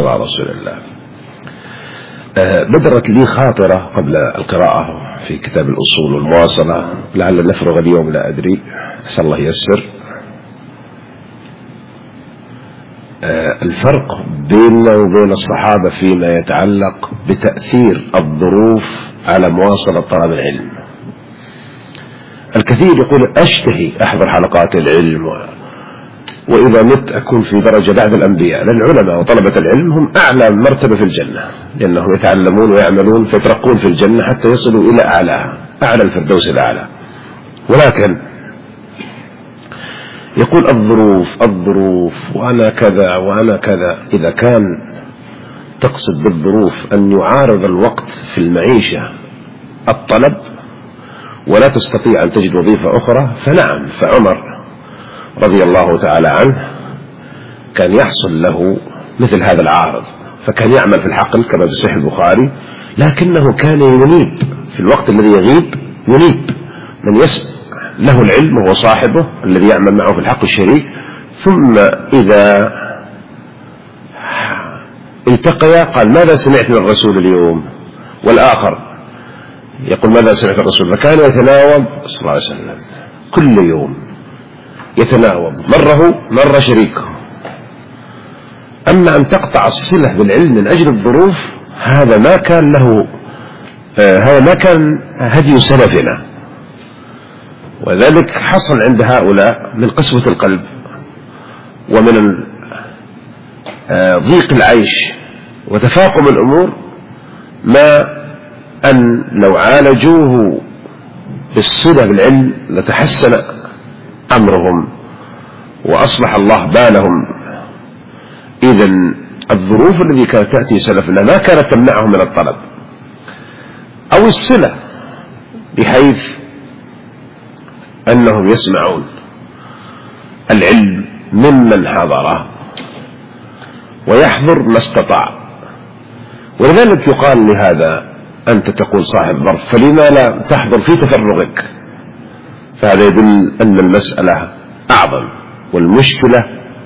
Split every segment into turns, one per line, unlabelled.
على رسول الله. بدرت لي خاطرة قبل القراءة في كتاب الأصول والمواصلة، لعل نفرغ اليوم لا أدري، أسأل الله يسر. الفرق بيننا وبين الصحابة فيما يتعلق بتأثير الظروف على مواصلة طلب العلم. الكثير يقول أشتهي أحضر حلقات العلم، وإذا مت أكون في درجة بعد الأنبياء، لأن العلماء وطلبة العلم هم أعلى مرتبة في الجنة، لأنهم يتعلمون ويعملون فيترقون في الجنة حتى يصلوا إلى أعلى الفردوس الأعلى. ولكن يقول الظروف وأنا كذا وأنا كذا. إذا كان تقصد بالظروف أن يعارض الوقت في المعيشة الطلب ولا تستطيع أن تجد وظيفة أخرى فنعم. فعمر رضي الله تعالى عنه كان يحصل له مثل هذا العارض، فكان يعمل في الحقل كما في صحيح البخاري، لكنه كان ينيب في الوقت الذي يغيب، ينيب من يسمع له العلم وهو صاحبه الذي يعمل معه في الحقل الشريك، ثم إذا التقيا قال ماذا سمعت من الرسول اليوم، والآخر يقول ماذا سمعت الرسول، فكان يتناوب صلى الله عليه وسلم كل يوم، يتناوب مرة شريكه. أما أن تقطع الصلة بالعلم من أجل الظروف هذا ما كان له، هذا ما كان هدي سلفنا. وذلك حصل عند هؤلاء من قسوة القلب ومن ضيق العيش وتفاقم الأمور ما أن لو عالجوه بالصلة بالعلم لتحسن أمرهم وأصلح الله بالهم. إذن الظروف التي كانت تأتي سلفنا ما كانت تمنعهم من الطلب أو الصلة، بحيث أنهم يسمعون العلم ممن حضره ويحضر ما استطاع. ولذلك يقال لهذا أنت تقول صاحب ظرف فلما لا تحضر في تفرغك، فهذا يدل أن المسألة أعظم والمشكلة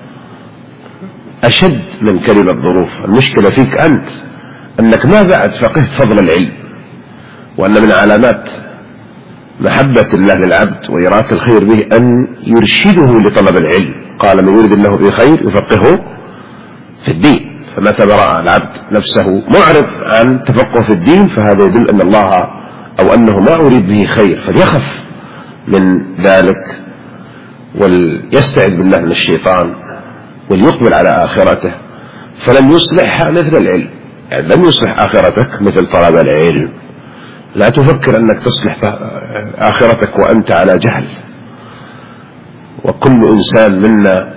أشد من كلمة ظروف. المشكلة فيك أنت أنك ما بعد فقهت فضل العلم، وأن من علامات محبة الله للعبد وإرادة الخير به أن يرشده لطلب العلم. قال من يريد الله به خير يفقهه في الدين، فمتى برأ العبد نفسه معرض عن تفقه في الدين فهذا يدل أن الله أو أنه ما أريد به خير، فليخف من ذلك وليستعذ بالله من الشيطان وليقبل على آخرته. فلن يصلحها مثل العلم، يعني لن يصلح آخرتك مثل طلب العلم. لا تفكر أنك تصلح آخرتك وأنت على جهل، وكل إنسان منا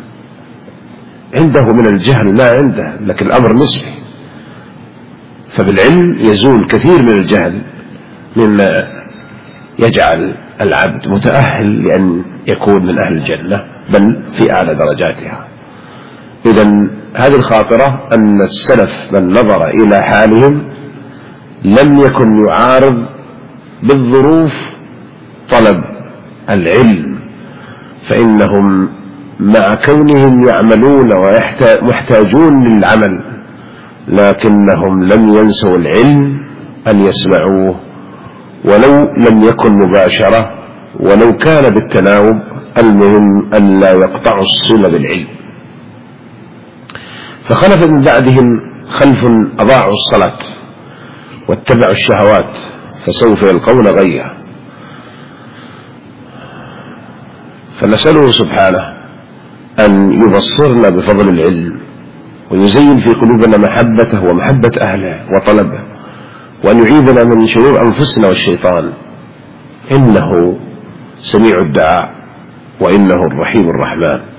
عنده من الجهل ما عنده، لكن الأمر نسبي. فبالعلم يزول كثير من الجهل مما يجعل العبد متأهل لأن يكون من أهل الجنة بل في أعلى درجاتها. إذن هذه الخاطرة أن السلف من نظر إلى حالهم لم يكن يعارض بالظروف طلب العلم، فإنهم مع كونهم يعملون ومحتاجون للعمل لكنهم لم ينسوا العلم أن يسمعوه ولو لم يكن مباشرة ولو كان بالتناوب، المهم أن لا يقطعوا الصلة بالعلم. فخلف من بعدهم خلف أضاعوا الصلاة واتبعوا الشهوات فسوف يلقون غيا. فنسأله سبحانه أن يبصرنا بفضل العلم ويزين في قلوبنا محبته ومحبة أهله وطلبه، وأن يعيذنا من شرور أنفسنا والشيطان، إنه سميع الدعاء وإنه الرحيم الرحمن.